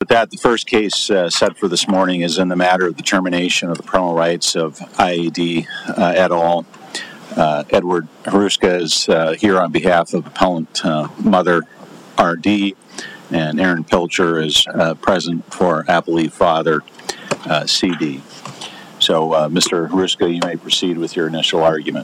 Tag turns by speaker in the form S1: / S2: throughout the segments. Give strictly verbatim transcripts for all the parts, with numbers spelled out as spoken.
S1: that, the first case uh, set for this morning is in the matter of the termination of the parental rights of I A D uh, et al. Uh, Edward Hruska is uh, here on behalf of appellant uh, mother R D, and Aaron Pilcher is uh, present for appellee father uh, C D. So, uh, Mister Hruska, you may proceed with your initial argument.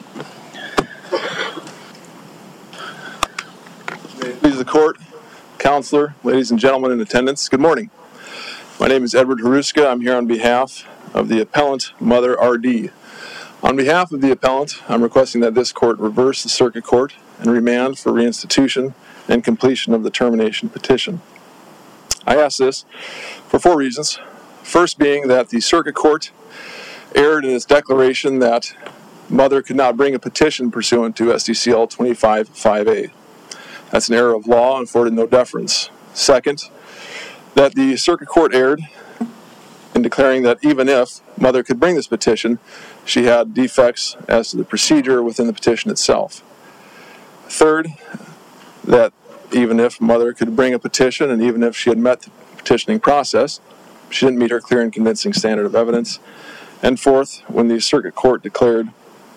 S2: May it please the court, counselor, ladies and gentlemen in attendance, good morning. My name is Edward Hruska. I'm here on behalf of the appellant, Mother R D. On behalf of the appellant, I'm requesting that this court reverse the circuit court and remand for reinstitution and completion of the termination petition. I ask this for four reasons. First being that the circuit court erred in its declaration that mother could not bring a petition pursuant to S D C L twenty-five five A. That's an error of law and afforded no deference. Second, that the circuit court erred in declaring that even if mother could bring this petition, she had defects as to the procedure within the petition itself. Third, that even if mother could bring a petition and even if she had met the petitioning process, she didn't meet her clear and convincing standard of evidence. And fourth, when the circuit court declared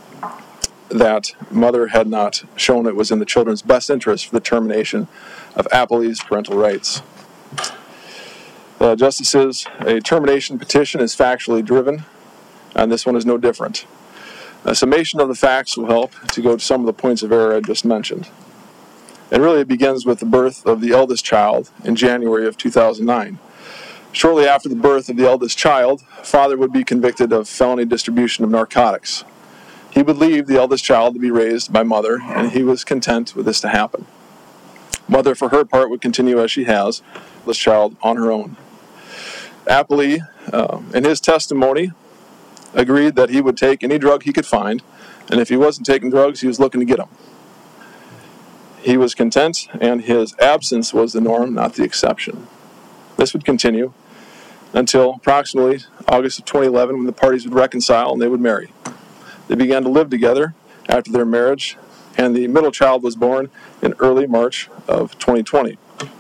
S2: that mother had not shown it was in the children's best interest for the termination of appellee's parental rights. Uh, Justices, a termination petition is factually driven, and this one is no different. A summation of the facts will help to go to some of the points of error I just mentioned. And really it begins with the birth of the eldest child in January of two thousand nine. Shortly after the birth of the eldest child, father would be convicted of felony distribution of narcotics. He would leave the eldest child to be raised by mother, and he was content with this to happen. Mother, for her part, would continue as she has, this child on her own. Appellee, uh, in his testimony, agreed that he would take any drug he could find, and if he wasn't taking drugs, he was looking to get them. He was content, and his absence was the norm, not the exception. This would continue until approximately August of twenty eleven, when the parties would reconcile and they would marry. They began to live together after their marriage, and the middle child was born in early March of twenty twenty.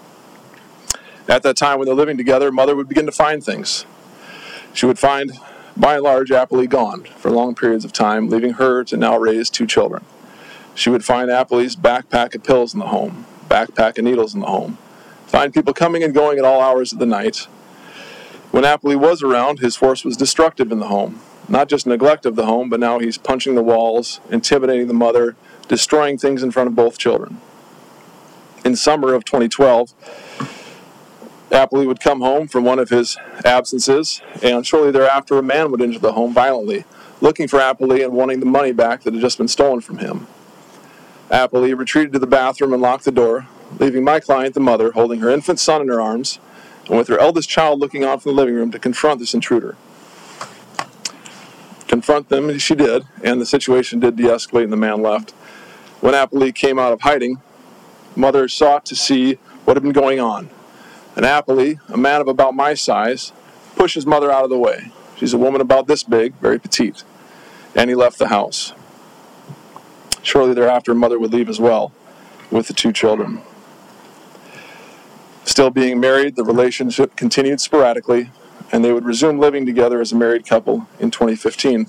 S2: At that time, when they're living together, mother would begin to find things. She would find, by and large, appellee gone for long periods of time, leaving her to now raise two children. She would find appellee's backpack of pills in the home, backpack of needles in the home, find people coming and going at all hours of the night. When appellee was around, his force was destructive in the home. Not just neglect of the home, but now he's punching the walls, intimidating the mother, destroying things in front of both children. In summer of twenty twelve, appellee would come home from one of his absences, and shortly thereafter a man would enter the home violently, looking for appellee and wanting the money back that had just been stolen from him. Appellee retreated to the bathroom and locked the door, leaving my client, the mother, holding her infant son in her arms, and with her eldest child looking on from the living room to confront this intruder. Confront them, she did, and the situation did de-escalate and the man left. When appellee came out of hiding, mother sought to see what had been going on. And appellee, a man of about my size, pushes mother out of the way. She's a woman about this big, very petite, and he left the house. Shortly thereafter, mother would leave as well with the two children. Still being married, the relationship continued sporadically, and they would resume living together as a married couple in twenty fifteen.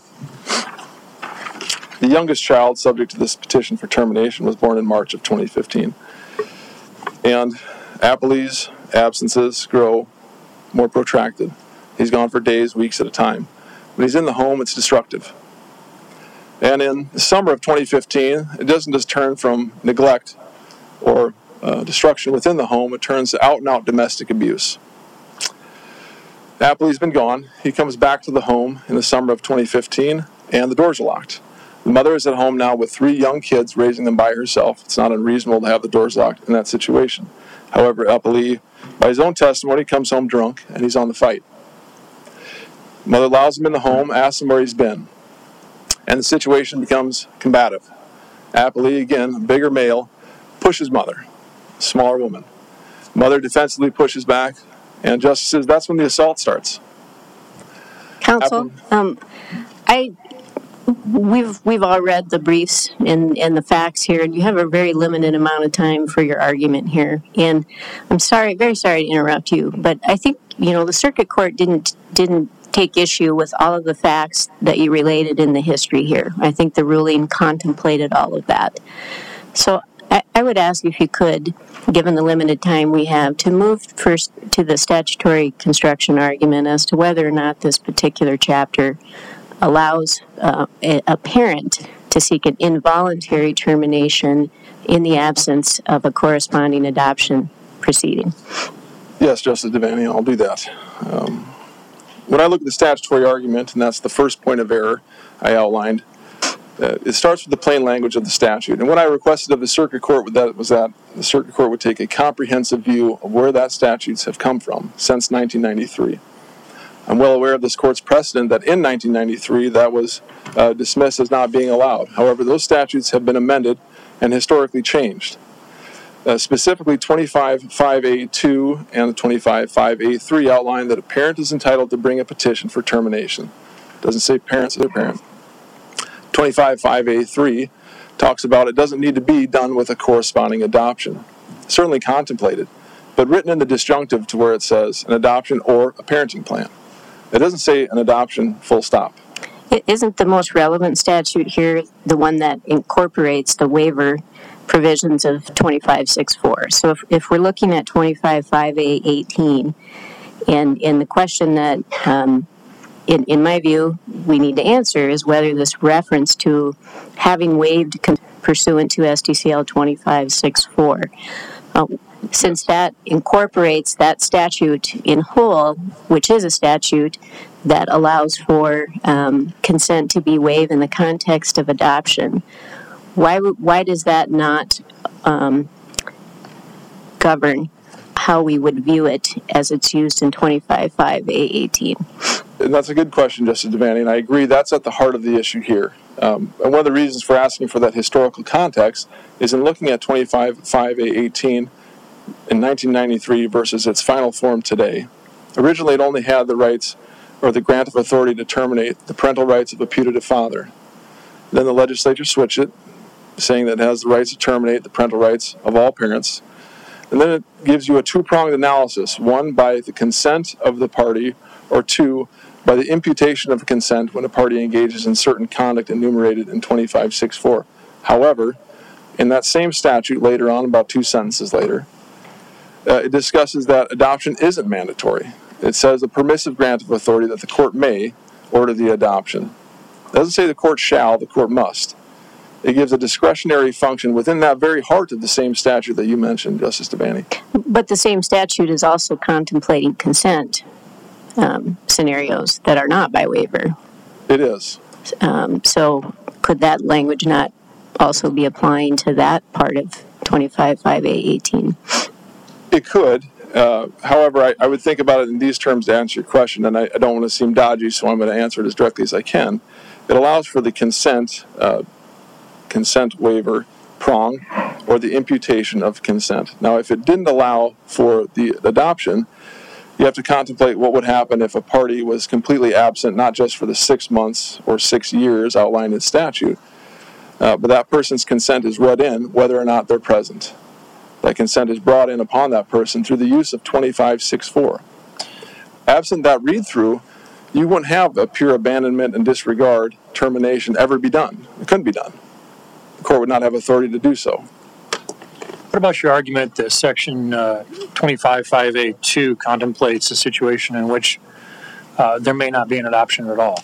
S2: The youngest child subject to this petition for termination was born in March of twenty fifteen. And appellee's absences grow more protracted. He's gone for days, weeks at a time. When he's in the home, it's destructive. And in the summer of twenty fifteen, it doesn't just turn from neglect or uh, destruction within the home, it turns to out-and-out domestic abuse. Appellee's been gone. He comes back to the home in the summer of twenty fifteen, and the doors are locked. The mother is at home now with three young kids, raising them by herself. It's not unreasonable to have the doors locked in that situation. However, appellee, by his own testimony, comes home drunk, and he's on the fight. Mother allows him in the home, asks him where he's been, and the situation becomes combative. Appellee, again, a bigger male, pushes mother, a smaller woman. Mother defensively pushes back, and justice says that's when the assault starts.
S3: Counsel, um, I we've we've all read the briefs and, and the facts here, and you have a very limited amount of time for your argument here. And I'm sorry, very sorry to interrupt you, but I think you know, the circuit court didn't didn't take issue with all of the facts that you related in the history here. I think the ruling contemplated all of that. So I, I would ask if you could, given the limited time we have, to move first to the statutory construction argument as to whether or not this particular chapter allows uh, a, a parent to seek an involuntary termination in the absence of a corresponding adoption proceeding.
S2: Yes, Justice Devaney, I'll do that. Um, when I look at the statutory argument, and that's the first point of error I outlined, uh, it starts with the plain language of the statute. And what I requested of the circuit court with that was that the circuit court would take a comprehensive view of where that statutes have come from since nineteen ninety-three. I'm well aware of this court's precedent that in nineteen ninety-three that was uh, dismissed as not being allowed. However, those statutes have been amended and historically changed. Uh, specifically, twenty-five five A two and twenty-five five A three outline that a parent is entitled to bring a petition for termination. It doesn't say parents as a parent. twenty-five five A three talks about it doesn't need to be done with a corresponding adoption. Certainly contemplated, but written in the disjunctive to where it says an adoption or a parenting plan. It doesn't say an adoption, full stop.
S3: Isn't the most relevant statute here the one that incorporates the waiver provisions of twenty-five six four? So if, if we're looking at twenty-five five A eighteen, and, and the question that, um, in, in my view, we need to answer is whether this reference to having waived con- pursuant to S D C L twenty-five six four, uh, since that incorporates that statute in whole, which is a statute that allows for um, consent to be waived in the context of adoption, why why does that not um, govern how we would view it as it's used in twenty-five five A eighteen?
S2: And that's a good question, Justice Devaney, and I agree that's at the heart of the issue here. Um, and one of the reasons for asking for that historical context is in looking at twenty-five five A eighteen in nineteen ninety-three versus its final form today. Originally, it only had the rights or the grant of authority to terminate the parental rights of a putative father. Then the legislature switched it, saying that it has the rights to terminate the parental rights of all parents. And then it gives you a two-pronged analysis, one by the consent of the party, or two, by the imputation of consent when a party engages in certain conduct enumerated in twenty-five six four. However, in that same statute later on, about two sentences later, uh, it discusses that adoption isn't mandatory. It says a permissive grant of authority that the court may order the adoption. It doesn't say the court shall, the court must. It gives a discretionary function within that very heart of the same statute that you mentioned, Justice Devaney.
S3: But the same statute is also contemplating consent um, scenarios that are not by waiver.
S2: It is.
S3: Um, so could that language not also be applying to that part of twenty-five five A eighteen?
S2: It could. Uh, however, I, I would think about it in these terms to answer your question, and I, I don't want to seem dodgy, so I'm going to answer it as directly as I can. It allows for the consent, uh, consent waiver prong, or the imputation of consent. Now, if it didn't allow for the adoption, you have to contemplate what would happen if a party was completely absent, not just for the six months or six years outlined in statute, uh, but that person's consent is read in whether or not they're present. That consent is brought in upon that person through the use of twenty-five six four. Absent that read-through, you wouldn't have a pure abandonment and disregard termination ever be done. It couldn't be done. The court would not have authority to do so.
S4: What about your argument that Section uh, twenty-five five A two contemplates a situation in which uh, there may not be an adoption at all?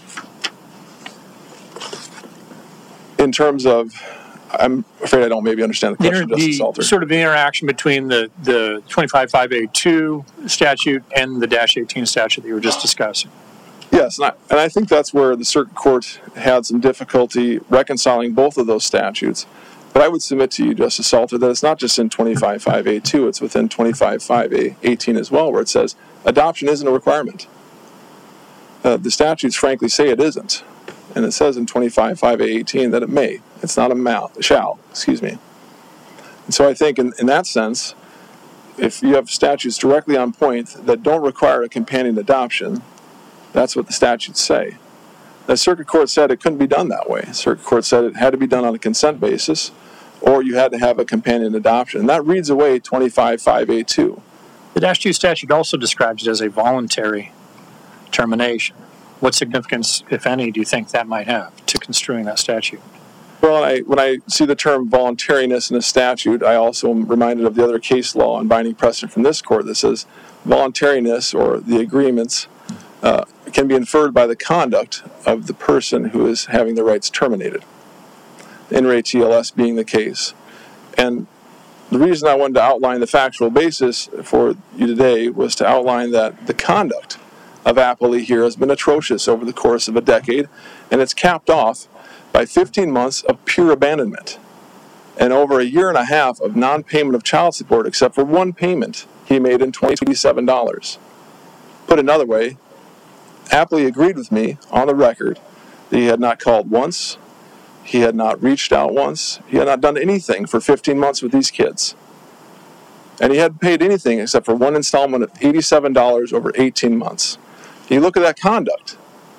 S2: In terms of, I'm afraid I don't maybe understand the question,
S4: the,
S2: Justice Salter.
S4: Sort of the interaction between the, the twenty-five five A two statute and the dash eighteen statute that you were just discussing.
S2: Yes, and I, and I think that's where the circuit court had some difficulty reconciling both of those statutes. But I would submit to you, Justice Salter, that it's not just in twenty-five five A two, it's within twenty-five five A eighteen as well, where it says adoption isn't a requirement. Uh, the statutes frankly say it isn't. And it says in twenty-five five A eighteen that it may. It's not a mal, shall, excuse me. And so I think in, in that sense, if you have statutes directly on point that don't require a companion adoption, that's what the statutes say. The circuit court said it couldn't be done that way. The circuit court said it had to be done on a consent basis, or you had to have a companion adoption. And that reads away twenty-five five A two.
S4: The dash two statute also describes it as a voluntary termination. What significance, if any, do you think that might have to construing that statute?
S2: Well, I, when I see the term voluntariness in a statute, I also am reminded of the other case law and binding precedent from this court that says voluntariness, or the agreements, uh, can be inferred by the conduct of the person who is having their rights terminated. In re T L S being the case. And the reason I wanted to outline the factual basis for you today was to outline that the conduct of Appley here has been atrocious over the course of a decade, and it's capped off by fifteen months of pure abandonment and over a year and a half of non-payment of child support, except for one payment he made in twenty-seven dollars. Put another way, Appley agreed with me on the record that he had not called once, he had not reached out once, he had not done anything for fifteen months with these kids. And he hadn't paid anything except for one installment of eighty-seven dollars over eighteen months. You look at that conduct.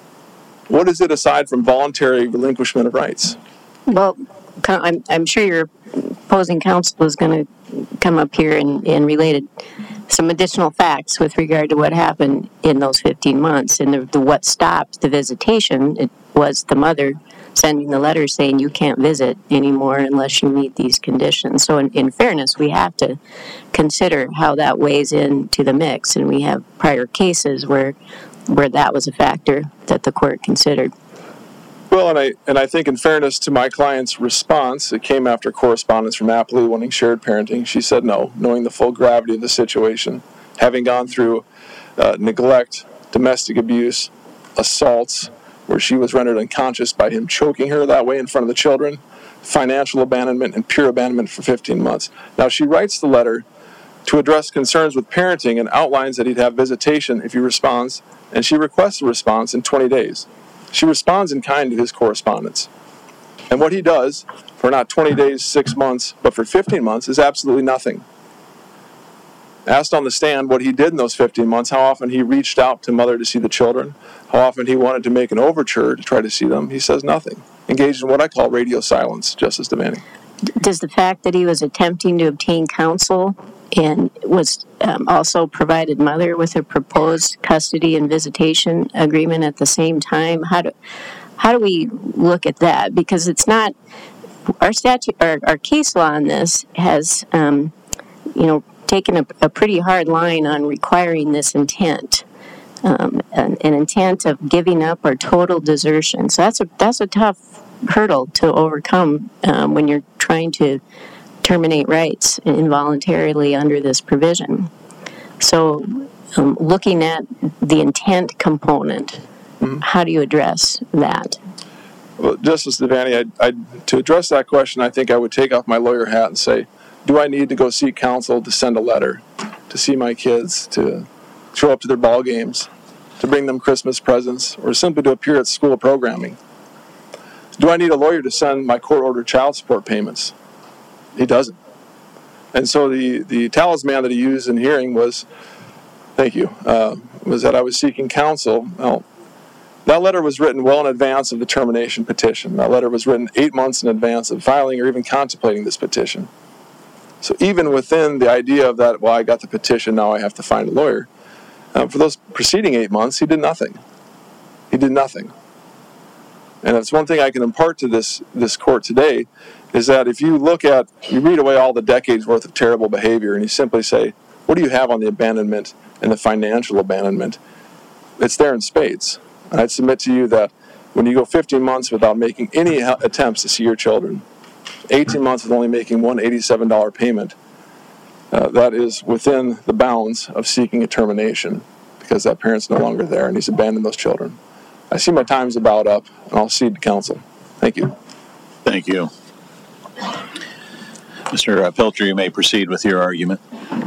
S2: What is it aside from voluntary relinquishment of rights?
S3: Well, I'm, I'm sure your opposing counsel is going to come up here and, and relate some additional facts with regard to what happened in those fifteen months. And the, the what stopped the visitation, it was the mother sending the letter saying you can't visit anymore unless you meet these conditions. So in, in fairness, we have to consider how that weighs into the mix. And we have prior cases where where that was a factor that the court considered.
S2: Well, and I and I think in fairness to my client's response, it came after correspondence from Appley wanting shared parenting. She said no, knowing the full gravity of the situation, having gone through uh, neglect, domestic abuse, assaults, where she was rendered unconscious by him choking her that way in front of the children, financial abandonment, and pure abandonment for fifteen months. Now, she writes the letter to address concerns with parenting and outlines that he'd have visitation if he responds, and she requests a response in twenty days. She responds in kind to his correspondence. And what he does for not twenty days, six months, but for fifteen months is absolutely nothing. Asked on the stand what he did in those fifteen months, how often he reached out to mother to see the children, how often he wanted to make an overture to try to see them, he says nothing. Engaged in what I call radio silence, Justice Devaney.
S3: Does the fact that he was attempting to obtain counsel and was um, also provided mother with a proposed custody and visitation agreement at the same time, how do how do we look at that? Because it's not our statute, our, our case law on this has, um, you know, taken a, a pretty hard line on requiring this intent, um, an, an intent of giving up or total desertion. So that's a that's a tough hurdle to overcome um, when you're trying to terminate rights involuntarily under this provision. So um, looking at the intent component, mm-hmm. how do you address that?
S2: Well, Justice Devaney, I, I, to address that question, I think I would take off my lawyer hat and say, do I need to go seek counsel to send a letter, to see my kids, to show up to their ball games, to bring them Christmas presents, or simply to appear at school programming? Do I need a lawyer to send my court-ordered child support payments? He doesn't. And so the, the talisman that he used in hearing was, thank you, uh, was that I was seeking counsel. Well, that letter was written well in advance of the termination petition. That letter was written eight months in advance of filing or even contemplating this petition. So even within the idea of that, well, I got the petition, now I have to find a lawyer, uh, for those preceding eight months, he did nothing. He did nothing. And that's one thing I can impart to this, this court today, is that if you look at, you read away all the decades worth of terrible behavior and you simply say, what do you have on the abandonment and the financial abandonment? It's there in spades. And I'd submit to you that when you go fifteen months without making any attempts to see your children, eighteen months with only making one eighty-seven dollars payment, uh, that is within the bounds of seeking a termination because that parent's no longer there and he's abandoned those children. I see my time's about up, and I'll cede to counsel. Thank you.
S1: Thank you. Mister Pilcher, you may proceed with your argument.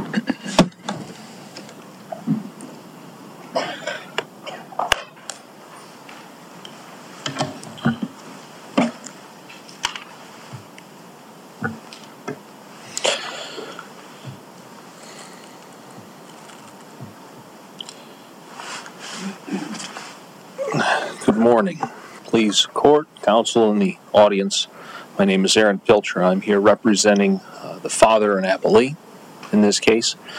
S5: Good morning. Please, court, counsel, and the audience. My name is Aaron Pilcher. I'm here representing uh, the father and Appley in this case.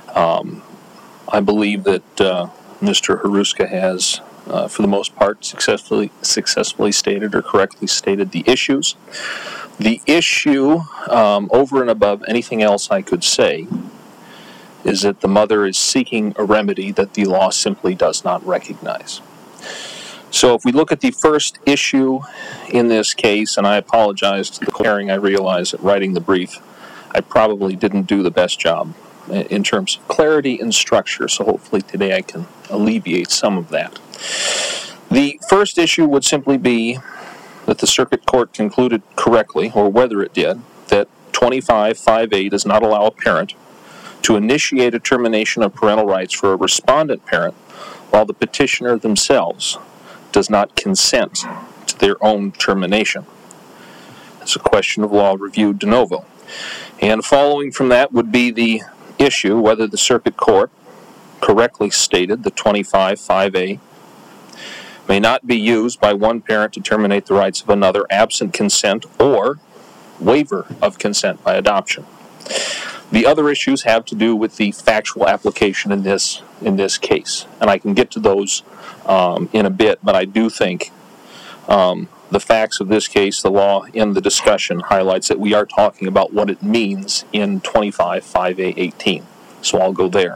S5: Um, I believe that uh, Mister Hruska has, uh, for the most part, successfully successfully stated or correctly stated the issues. The issue, um, over and above anything else I could say, is that the mother is seeking a remedy that the law simply does not recognize. So if we look at the first issue in this case, and I apologize to the hearing, I realize that writing the brief, I probably didn't do the best job in terms of clarity and structure, so hopefully today I can alleviate some of that. The first issue would simply be that the circuit court concluded correctly, or whether it did, that twenty-five five A does not allow a parent to initiate a termination of parental rights for a respondent parent while the petitioner themselves does not consent to their own termination. It's a question of law reviewed de novo. And following from that would be the issue whether the circuit court correctly stated that twenty-five five A may not be used by one parent to terminate the rights of another absent consent or waiver of consent by adoption. The other issues have to do with the factual application in this in this case, and I can get to those um, in a bit, but I do think um, the facts of this case, the law in the discussion, highlights that we are talking about what it means in twenty-five five A eighteen. So I'll go there.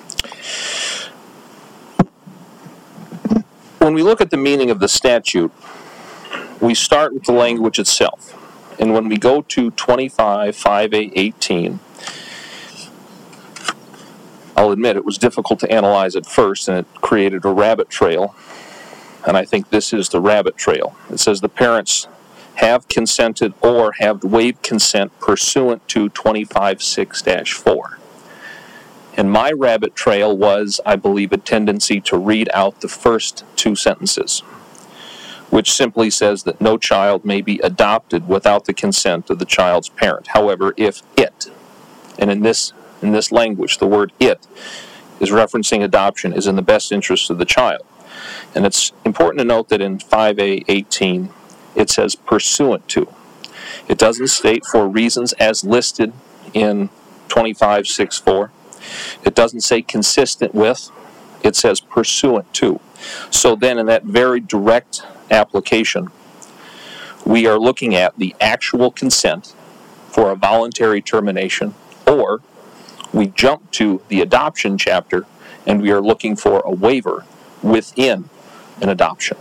S5: When we look at the meaning of the statute, we start with the language itself. And when we go to twenty-five five A eighteen, I'll admit it was difficult to analyze at first, and it created a rabbit trail. And I think this is the rabbit trail. It says the parents have consented or have waived consent pursuant to twenty-five six dash four. And my rabbit trail was, I believe, a tendency to read out the first two sentences, which simply says that no child may be adopted without the consent of the child's parent. However, if it, and in this in this language, the word it is referencing adoption, is in the best interest of the child. And it's important to note that in five A eighteen, it says pursuant to. It doesn't state for reasons as listed in twenty-five six four. It doesn't say consistent with. It says pursuant to. So then in that very direct application, we are looking at the actual consent for a voluntary termination, or we jump to the adoption chapter and we are looking for a waiver within an adoption.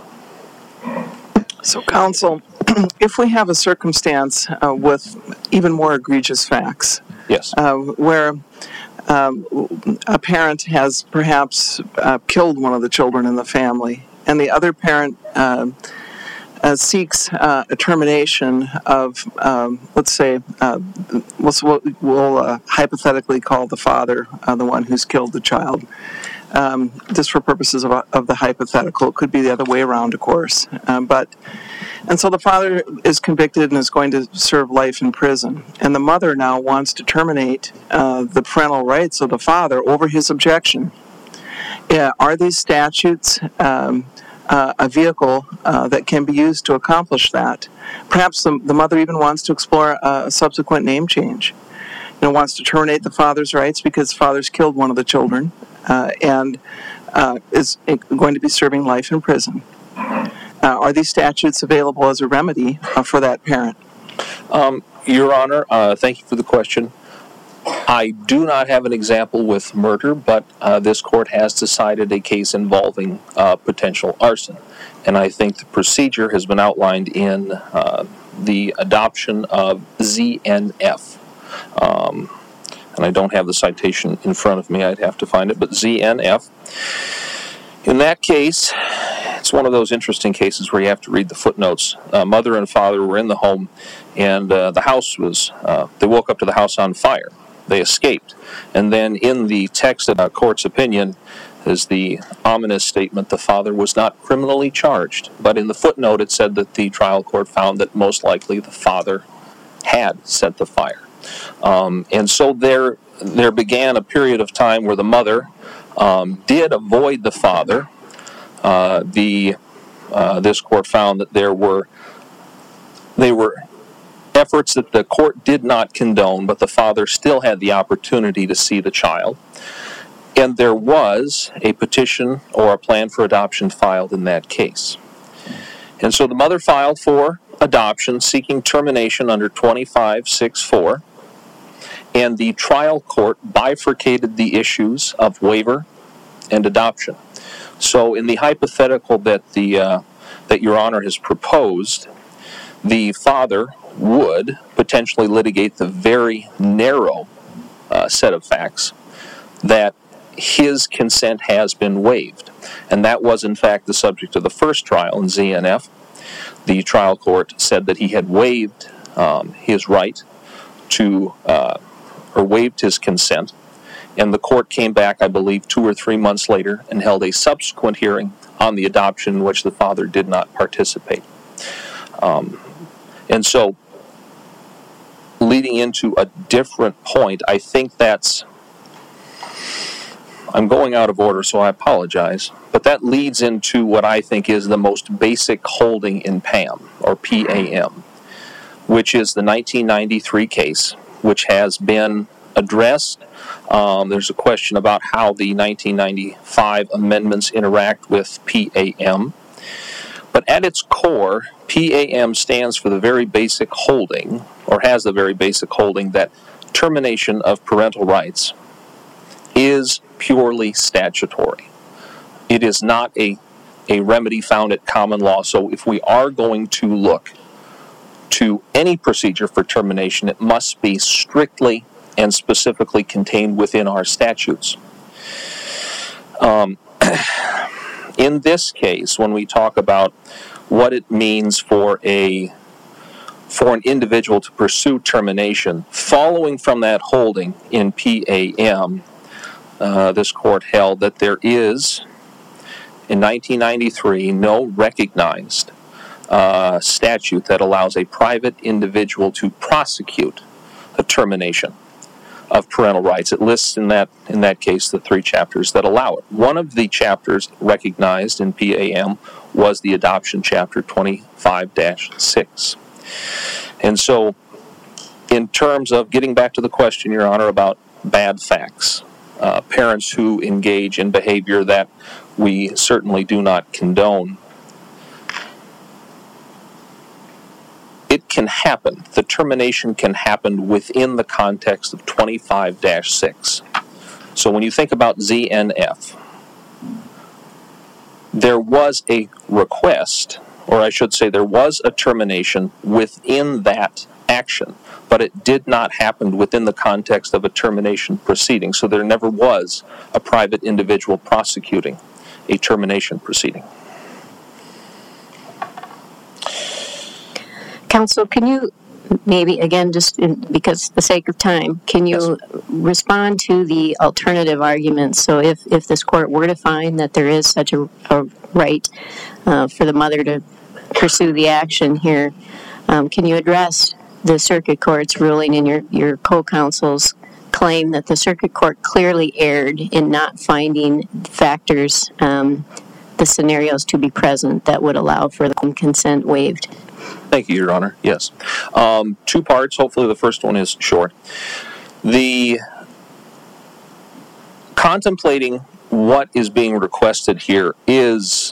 S6: So, counsel, if we have a circumstance uh, with even more egregious facts,
S5: Yes.
S6: uh, where um, a parent has perhaps uh, killed one of the children in the family, and the other parent uh, uh, seeks uh, a termination of, um, let's say, uh, we'll, we'll uh, hypothetically call the father uh, the one who's killed the child. Um, just for purposes of, of the hypothetical, it could be the other way around, of course. Um, but, and so the father is convicted and is going to serve life in prison. And the mother now wants to terminate uh, the parental rights of the father over his objection. Yeah, are these statutes um, uh, a vehicle uh, that can be used to accomplish that? Perhaps the, the mother even wants to explore a subsequent name change. You know, wants to terminate the father's rights because the father's killed one of the children. Uh, and uh, is going to be serving life in prison. Uh, are these statutes available as a remedy uh, for that parent?
S5: Um, Your Honor, uh, thank you for the question. I do not have an example with murder, but uh, this court has decided a case involving uh, potential arson. And I think the procedure has been outlined in uh, the adoption of Z N F. Um, and I don't have the citation in front of me, I'd have to find it, but Z N F. In that case, it's one of those interesting cases where you have to read the footnotes. Uh, mother and father were in the home, and uh, the house was, uh, they woke up to the house on fire. They escaped. And then in the text of the court's opinion is the ominous statement, the father was not criminally charged. But in the footnote it said that the trial court found that most likely the father had set the fire. Um, and so there there began a period of time where the mother um, did avoid the father. Uh, the uh, this court found that there were they were efforts that the court did not condone, but the father still had the opportunity to see the child. And there was a petition or a plan for adoption filed in that case. And so the mother filed for adoption, seeking termination under twenty-five sixty-four, and the trial court bifurcated the issues of waiver and adoption. So in the hypothetical that the uh, that Your Honor has proposed, the father would potentially litigate the very narrow uh, set of facts that his consent has been waived. And that was, in fact, the subject of the first trial in Z N F. The trial court said that he had waived um, his right to, uh, or waived his consent. And the court came back, I believe, two or three months later and held a subsequent hearing on the adoption in which the father did not participate. Um, and so, leading into a different point, I think that's, I'm going out of order, so I apologize, but that leads into what I think is the most basic holding in P A M, or P A M, which is the nineteen ninety-three case, which has been addressed. Um, there's a question about how the nineteen ninety-five amendments interact with P A M. But at its core, P A M stands for the very basic holding, or has the very basic holding, that termination of parental rights is purely statutory. It is not a, a remedy found at common law. So if we are going to look to any procedure for termination, it must be strictly and specifically contained within our statutes. Um, in this case, when we talk about what it means for a for an individual to pursue termination, following from that holding in P A M, uh, this court held that there is, in nineteen ninety-three, no recognized uh, statute that allows a private individual to prosecute a termination of parental rights. It lists in that in that case the three chapters that allow it. One of the chapters recognized in P A M was the adoption chapter twenty-five dash six. And so, in terms of getting back to the question, Your Honor, about bad facts, uh, parents who engage in behavior that we certainly do not condone, it can happen. The termination can happen within the context of twenty-five dash six. So when you think about Z N F, there was a request, or I should say there was a termination within that action, but it did not happen within the context of a termination proceeding. So there never was a private individual prosecuting a termination proceeding.
S3: Counsel, can you maybe, again, just in, because the sake of time, can you yes. respond to the alternative arguments? So if, if this court were to find that there is such a, a right uh, for the mother to pursue the action here, um, can you address the circuit court's ruling and your, your co-counsel's claim that the circuit court clearly erred in not finding factors, um, the scenarios to be present that would allow for the consent waived?
S5: Thank you, Your Honor. Yes. Um, two parts. Hopefully the first one is short. The contemplating what is being requested here is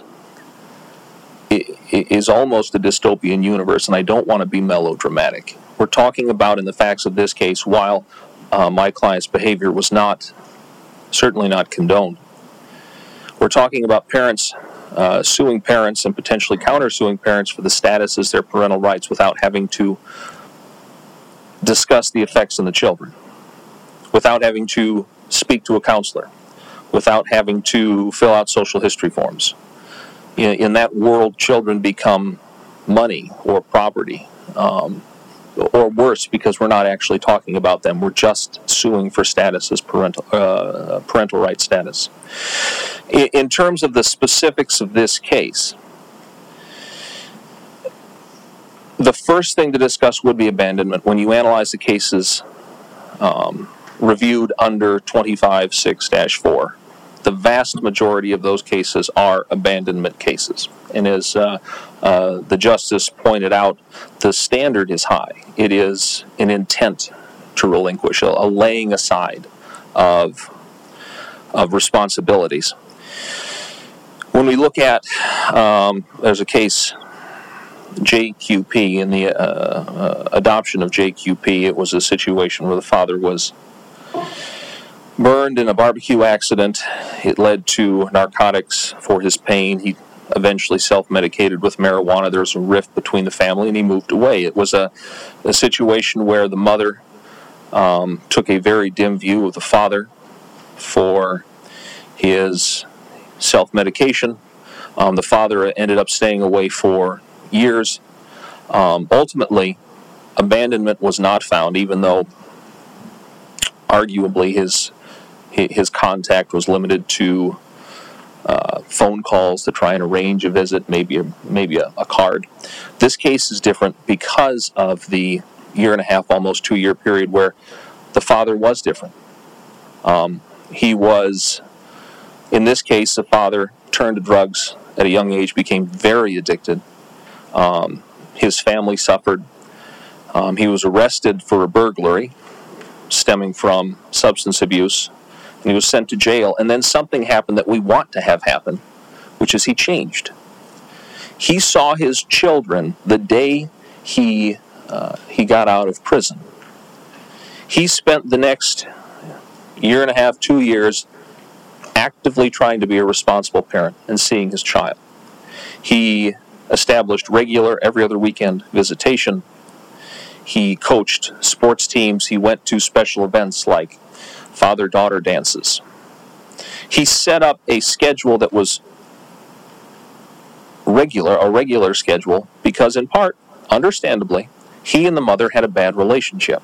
S5: is almost a dystopian universe, and I don't want to be melodramatic. We're talking about, in the facts of this case, while uh, my client's behavior was not, certainly not condoned, we're talking about parents uh, suing parents and potentially countersuing parents for the status as their parental rights without having to discuss the effects on the children, without having to speak to a counselor, without having to fill out social history forms. In, in that world, children become money or property, um, or worse, because we're not actually talking about them. We're just suing for status as parental, uh, parental right status. In, in terms of the specifics of this case, the first thing to discuss would be abandonment. When you analyze the cases um, reviewed under twenty-five six dash four, the vast majority of those cases are abandonment cases. And as uh, uh, the justice pointed out, the standard is high. It is an intent to relinquish, a, a laying aside of, of responsibilities. When we look at, um, there's a case, J Q P, in the uh, uh, adoption of J Q P, it was a situation where the father was burned in a barbecue accident. It led to narcotics for his pain. He eventually self-medicated with marijuana. There was a rift between the family, and he moved away. It was a, a situation where the mother um, took a very dim view of the father for his self-medication. Um, the father ended up staying away for years. Um, ultimately, abandonment was not found, even though arguably his his contact was limited to uh, phone calls to try and arrange a visit, maybe a, maybe a, a card. This case is different because of the year and a half, almost two-year period where the father was different. Um, he was, in this case, the father turned to drugs at a young age, became very addicted. Um, his family suffered. Um, he was arrested for a burglary stemming from substance abuse, and he was sent to jail. And then something happened that we want to have happen, which is he changed. He saw his children the day he uh, he got out of prison. He spent the next year and a half, two years, actively trying to be a responsible parent and seeing his child. He established regular, every other weekend visitation. He coached sports teams. He went to special events like father-daughter dances. He set up a schedule that was regular, a regular schedule, because in part, understandably, he and the mother had a bad relationship.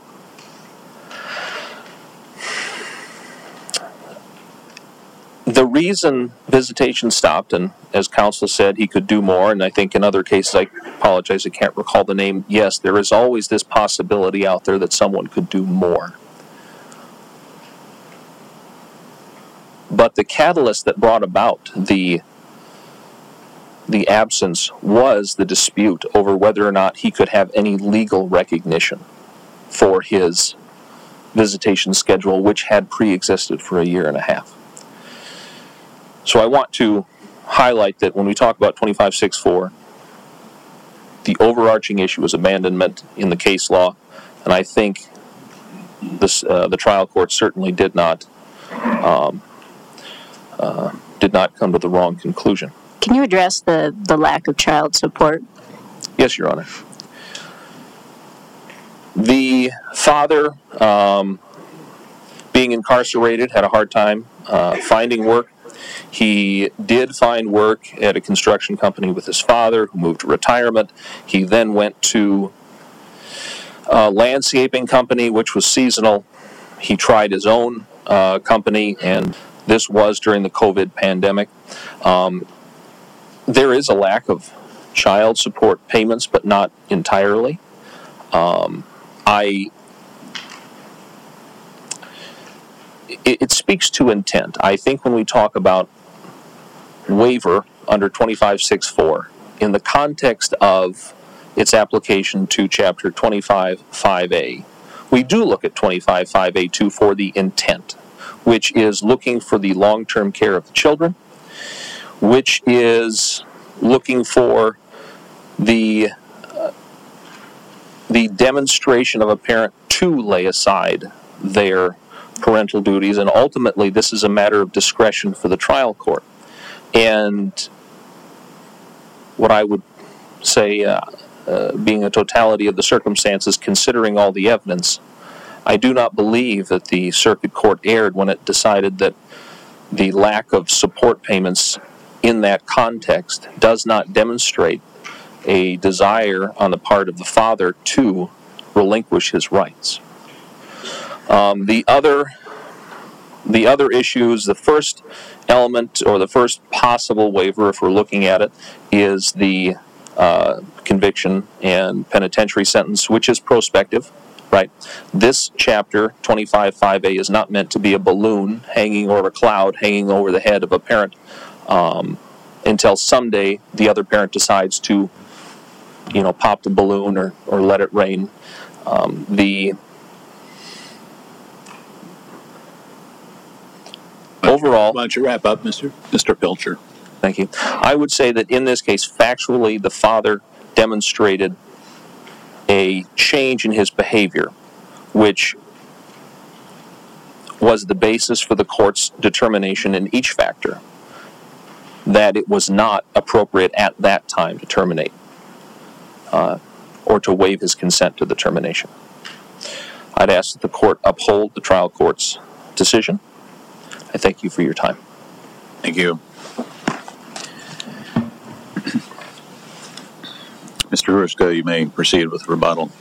S5: The reason visitation stopped, and as counsel said, he could do more, and I think in other cases, I apologize, I can't recall the name. Yes, there is always this possibility out there that someone could do more. But the catalyst that brought about the, the absence was the dispute over whether or not he could have any legal recognition for his visitation schedule, which had pre-existed for a year and a half. So I want to highlight that when we talk about twenty-five six four, the overarching issue is abandonment in the case law, and I think this, uh, the trial court certainly did not um, uh, did not come to the wrong conclusion.
S3: Can you address the, the lack of child support?
S5: Yes, Your Honor. The father, um, being incarcerated, had a hard time uh, finding work. He did find work at a construction company with his father, who moved to retirement. He then went to a landscaping company, which was seasonal. He tried his own uh, company, and this was during the COVID pandemic. Um, there is a lack of child support payments, but not entirely. Um, I... It, it speaks to intent. I think when we talk about waiver under twenty-five six four, in the context of its application to Chapter twenty-five five A, we do look at twenty-five five A two for the intent, which is looking for the long-term care of the children, which is looking for the uh, the demonstration of a parent to lay aside their parental duties, and ultimately this is a matter of discretion for the trial court. And what I would say, uh, uh, being a totality of the circumstances, considering all the evidence, I do not believe that the circuit court erred when it decided that the lack of support payments in that context does not demonstrate a desire on the part of the father to relinquish his rights. Um, the other the other issues, the first element or the first possible waiver, if we're looking at it, is the uh, conviction and penitentiary sentence, which is prospective. right? This chapter, twenty-five five A, is not meant to be a balloon hanging or a cloud hanging over the head of a parent um, until someday the other parent decides to, you know, pop the balloon or, or let it rain. Um, the overall...
S1: Why don't you wrap up, Mister Mister Pilcher?
S5: Thank you. I would say that in this case, factually, the father demonstrated a change in his behavior, which was the basis for the court's determination in each factor that it was not appropriate at that time to terminate uh, or to waive his consent to the termination. I'd ask that the court uphold the trial court's decision. I thank you for your time.
S1: Thank you. Mister Hruska, you may proceed with rebuttal.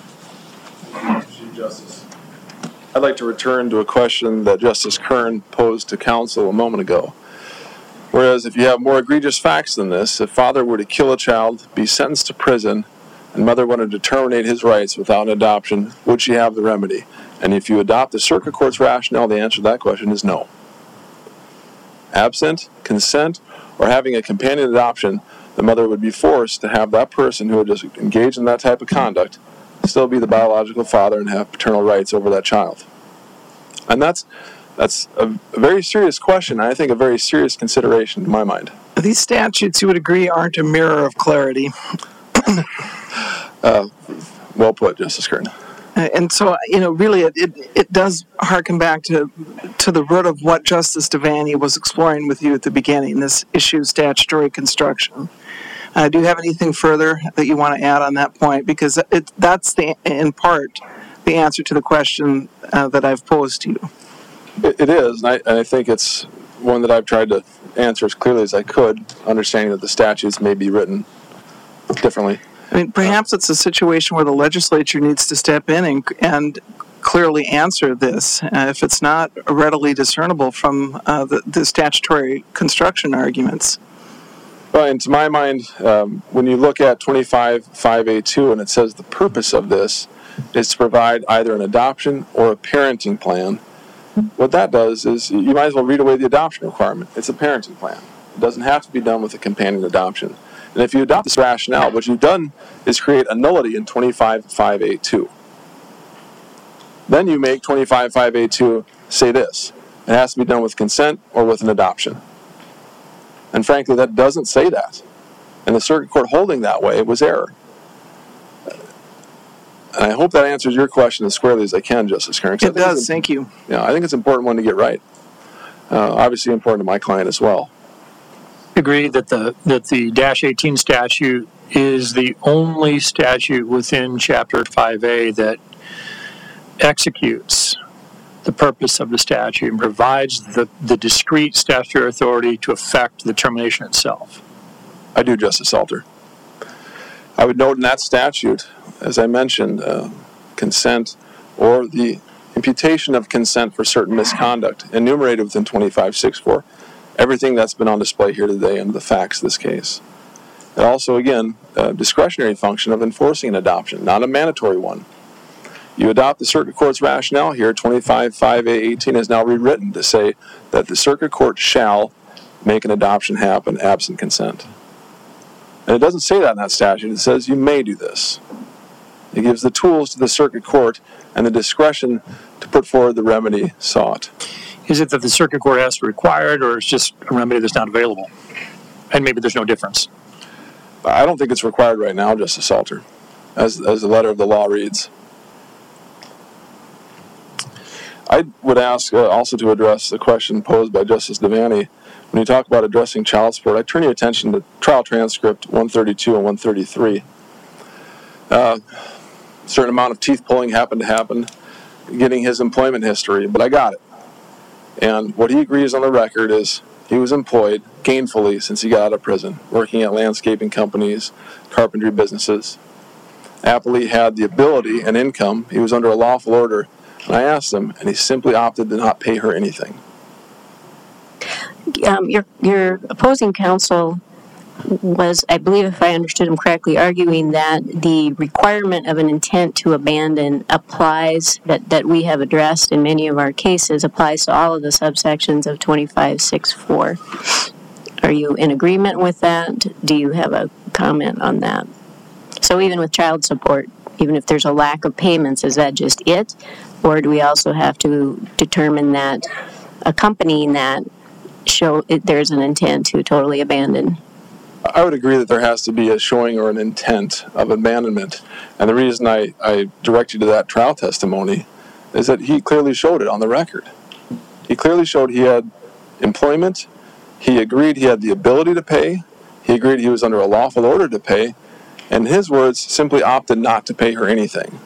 S2: Justice. I'd like to return to a question that Justice Kern posed to counsel a moment ago. Whereas if you have more egregious facts than this, if father were to kill a child, be sentenced to prison, and mother wanted to terminate his rights without an adoption, would she have the remedy? And if you adopt the circuit court's rationale, the answer to that question is no. Absent consent or having a companion adoption, the mother would be forced to have that person who had just engaged in that type of conduct still be the biological father and have paternal rights over that child. And that's that's a, a very serious question, and I think a very serious consideration in my mind.
S6: These statutes, you would agree, aren't a mirror of clarity.
S2: uh, well put, Justice Kern.
S6: And so, you know, really, it, it, it does harken back to to the root of what Justice Devaney was exploring with you at the beginning, this issue of statutory construction. Uh, do you have anything further that you want to add on that point? Because it, that's, the, in part, the answer to the question uh, that I've posed to you.
S2: It, it is, and I, and I think it's one that I've tried to answer as clearly as I could, understanding that the statutes may be written differently.
S6: I mean, perhaps it's a situation where the legislature needs to step in and, and clearly answer this uh, if it's not readily discernible from uh, the, the statutory construction arguments.
S2: Well, and to my mind, um, when you look at twenty-five five A two and it says the purpose of this is to provide either an adoption or a parenting plan, what that does is you might as well read away the adoption requirement. It's a parenting plan. It doesn't have to be done with a companion adoption. And if you adopt this rationale, what you've done is create a nullity in twenty-five five A two. Then you make twenty-five five A two say this: it has to be done with consent or with an adoption. And frankly, that doesn't say that. And the circuit court holding that way was error. And I hope that answers your question as squarely as I can, Justice Kern.
S6: It does, thank you.
S2: Yeah, I think it's an important one to get right. Uh, obviously important to my client as well.
S4: Agree that the that the dash eighteen statute is the only statute within Chapter five A that executes the purpose of the statute and provides the, the discrete statutory authority to effect the termination itself.
S2: I do, Justice Salter. I would note in that statute, as I mentioned, uh, consent or the imputation of consent for certain misconduct enumerated within twenty-five sixty-four, everything that's been on display here today and the facts of this case. And also, again, a discretionary function of enforcing an adoption, not a mandatory one. You adopt the circuit court's rationale here, twenty-five five A eighteen is now rewritten to say that the circuit court shall make an adoption happen absent consent. And it doesn't say that in that statute. It says you may do this. It gives the tools to the circuit court and the discretion to put forward the remedy sought.
S4: Is it that the circuit court has to require it, or it's just a remedy that's not available? And maybe there's no difference.
S2: I don't think it's required right now, Justice Salter, as, as the letter of the law reads. I would ask uh, also to address the question posed by Justice Devaney. When you talk about addressing child support, I turn your attention to trial transcript one thirty-two and one thirty-three. Uh, a certain amount of teeth pulling happened to happen, getting his employment history, but I got it. And what he agrees on the record is he was employed gainfully since he got out of prison, working at landscaping companies, carpentry businesses. Appley had the ability and income. He was under a lawful order. And I asked him, and he simply opted to not pay her anything.
S3: Um, your, your opposing counsel was, I believe if I understood him correctly, arguing that the requirement of an intent to abandon applies, that, that we have addressed in many of our cases, applies to all of the subsections of twenty-five six four. Are you in agreement with that? Do you have a comment on that? So even with child support, even if there's a lack of payments, is that just it? Or do we also have to determine that accompanying that show it, there's an intent to totally abandon?
S2: I would agree that there has to be a showing or an intent of abandonment. And the reason I, I direct you to that trial testimony is that he clearly showed it on the record. He clearly showed he had employment. He agreed he had the ability to pay. He agreed he was under a lawful order to pay. And in his words, simply opted not to pay her anything.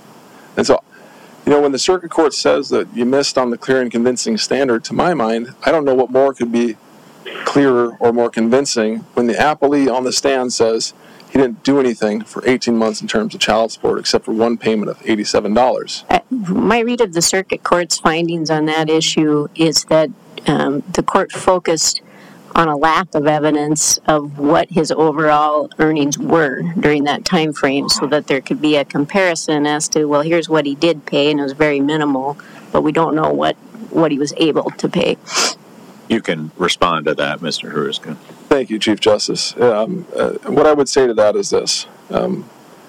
S2: And so, you know, when the circuit court says that you missed on the clear and convincing standard, to my mind, I don't know what more could be clearer or more convincing when the appellee on the stand says he didn't do anything for eighteen months in terms of child support except for one payment of eighty-seven dollars.
S3: Uh, my read of the circuit court's findings on that issue is that um, the court focused on a lack of evidence of what his overall earnings were during that time frame, so that there could be a comparison as to, well, here's what he did pay, and it was very minimal, but we don't know what, what he was able to pay.
S1: You can respond to that, Mister Hruska.
S2: Thank you, Chief Justice. Um, uh, what I would say to that is this. Um,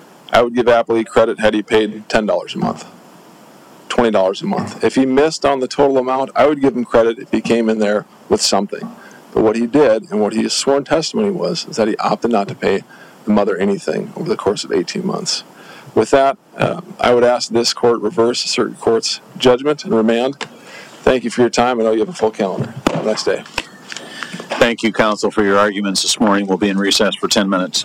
S2: I would give appellee credit had he paid ten dollars a month, twenty dollars a month. If he missed on the total amount, I would give him credit if he came in there with something. But what he did, and what his sworn testimony was, is that he opted not to pay the mother anything over the course of eighteen months. With that, uh, I would ask this court reverse the circuit court's judgment and remand. Thank you for your time. I know you have a full calendar. Have a nice day.
S1: Thank you, counsel, for your arguments this morning. We'll be in recess for ten minutes.